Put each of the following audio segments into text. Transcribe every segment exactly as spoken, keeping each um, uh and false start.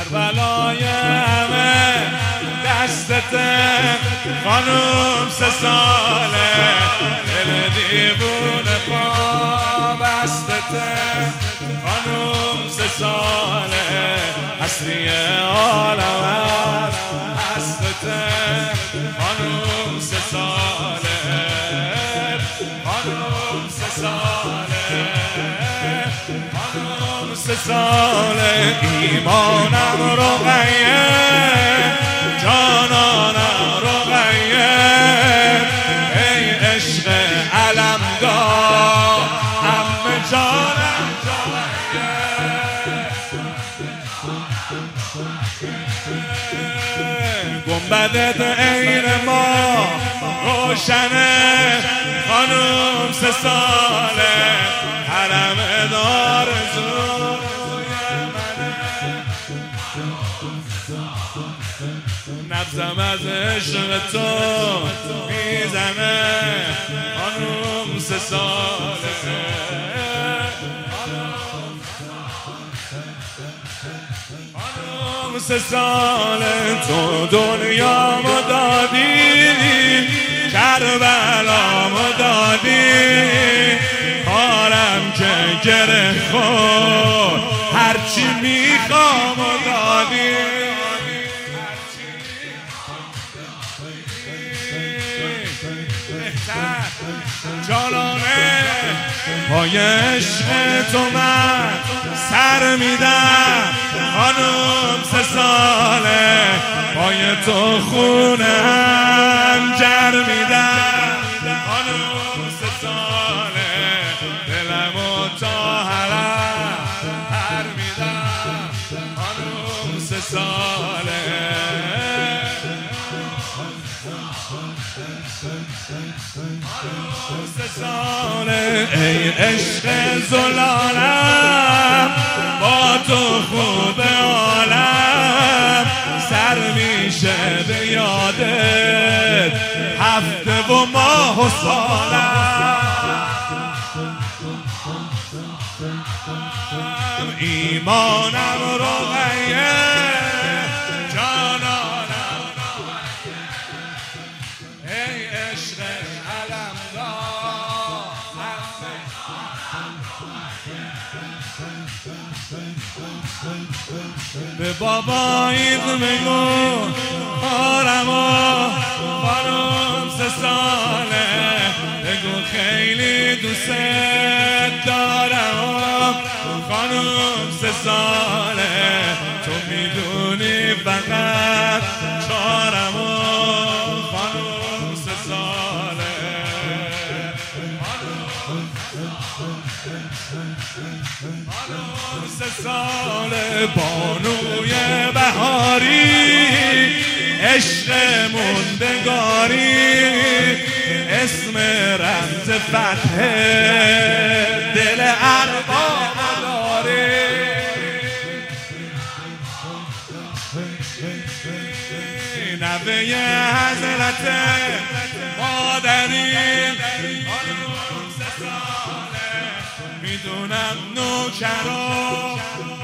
کربلای همه دستته خانوم سه ساله دل دیوونه پا بستته خانوم سه ساله اصلی عالم هستته خانوم سه ساله خانوم سه ساله خانوم سه ساله ایمانم رقیه جانانم رقیه ای عشق علمدار عمه جانم گنبدت عین ما روشنه خانوم سه ساله حرم دار زوی منه نبضم از عشق تو میزنه خانوم سه ساله خانوم سه ساله تو دنیامو دادی کربلامو دادی کارم که گره خورد هرچی میخوام و دادی جانانه پای عشق تو من سر میدم خانوم سه ساله پای تو خونه هم جر میدم خانوم سه ساله دلمو تا حرم پر میدم خانوم سه ساله خانوم سه ساله ای عشق زلالم با تو خوب عالم سر میشه به یادت هفته و ماه و سالم ایمانم رقیه جانانم ای عشق علمدار به باباییت بگو آرما خانوم سه ساله بگو خیلی دوست دارم خانوم سه ساله تو میدونی فقط چارم خانوم سه ساله خانوم سه ساله بانوی بهاری عشق موندگاری اسم رمز فتح دل ارباب داره نوه حضرت مادری خانوم سه ساله میدونم نوکرا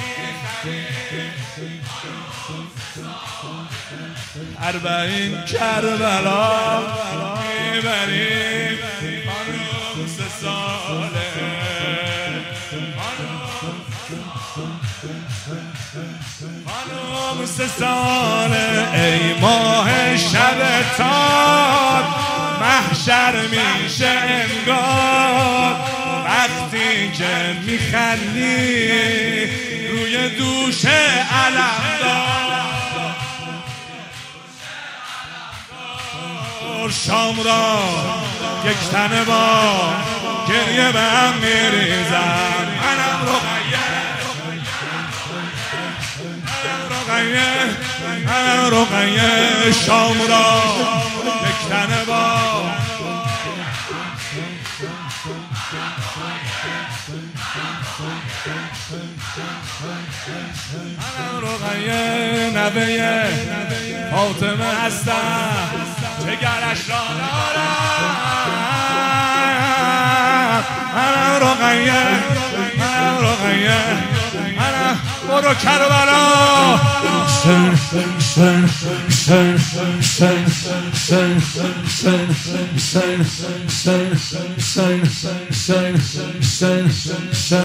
اربعین کربلا میبریم خانوم سه ساله خانوم سه ساله ای ماه شب تار محشر میشه انگار وقتی که میخندی روی دوش علمدار شام را یک تنه با گریه به هم میریزم منم رقیه منم رقیه شام را یک تنه با منم رقیه نوه فاطمه هستم جگرش را دارم منم رقیه منم رقیه منم برو کربلا Sen